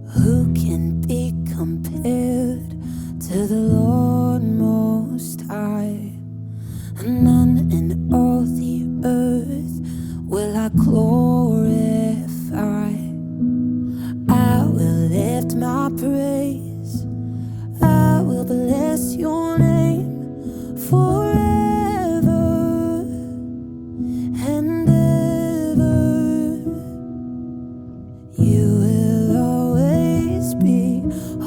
Who can be compared to the Lord Most High? None in all the earth will I glorify. I will lift my praise, I will bless your name forever and ever. You will always be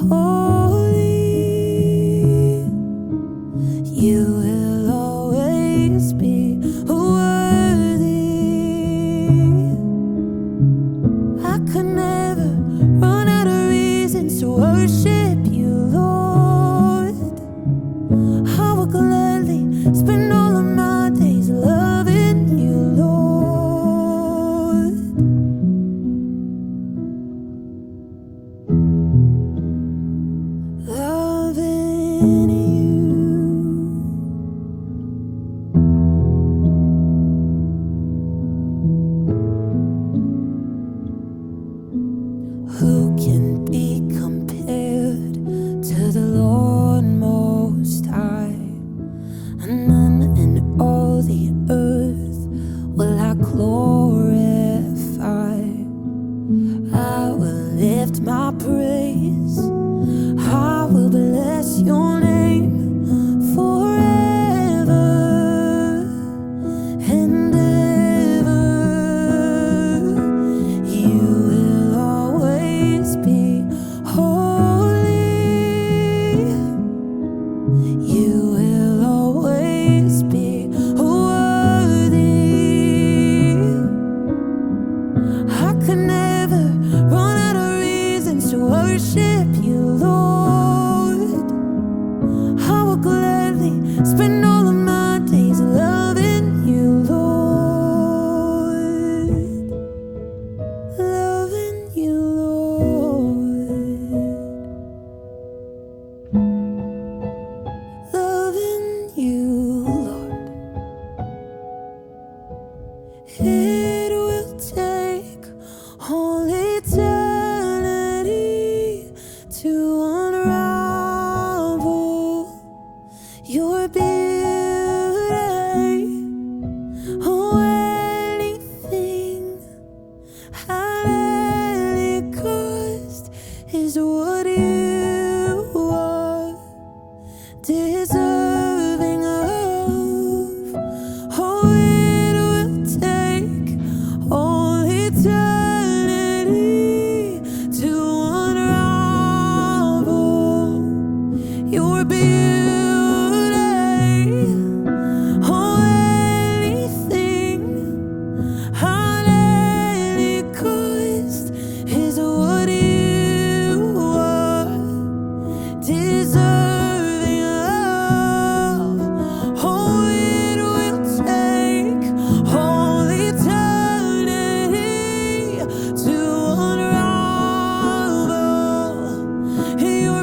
holy. You will always be worthy. I could never run out of reasons to worship you, Lord. I will gladly spend all of my days loving you, Lord. Loving you. Who can be compared to the Lord Most High? None in all the earth will I glorify. I will lift my praise, I will bless your name forever and ever. You will always be holy. You will always be worthy. I could never run out of reasons to worship you, Lord. I will gladly spend all of my days loving you, Lord. Loving you, Lord. Loving you, Lord. It will take all eternity to unravel your beauty. Oh, anything at any cost is what you are deserving of. Oh, it will take all eternity to unravel your beauty. Oh, anything at any cost is what you are deserving of. Oh, it will take all eternity to unravel your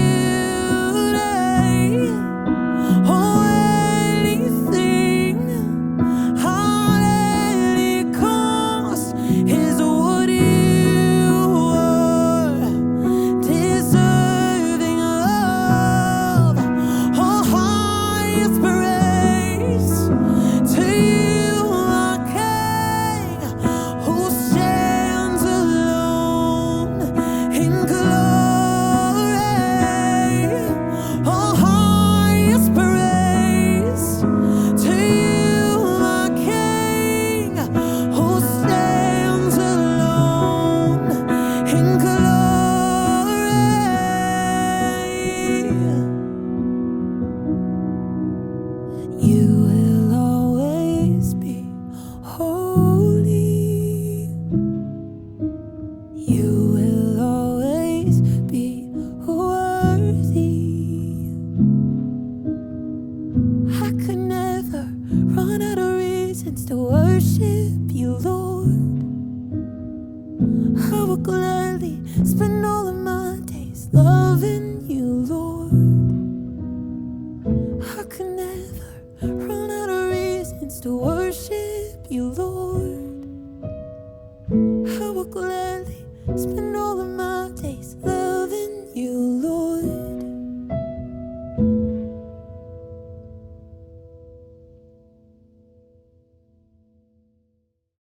beauty. Oh, anything at any cost is what you are deserving of. Oh, highest praise to you, our King, who stands alone in glory. Oh, highest praise to you, our King, who stands alone in glory. You will always be holy. You will always be worthy. I could never run out of reasons to worship you, Lord. I will gladly spend all of my days loving you, Lord. I could never run out of reasons to worship you, Lord. I will gladly spend all of my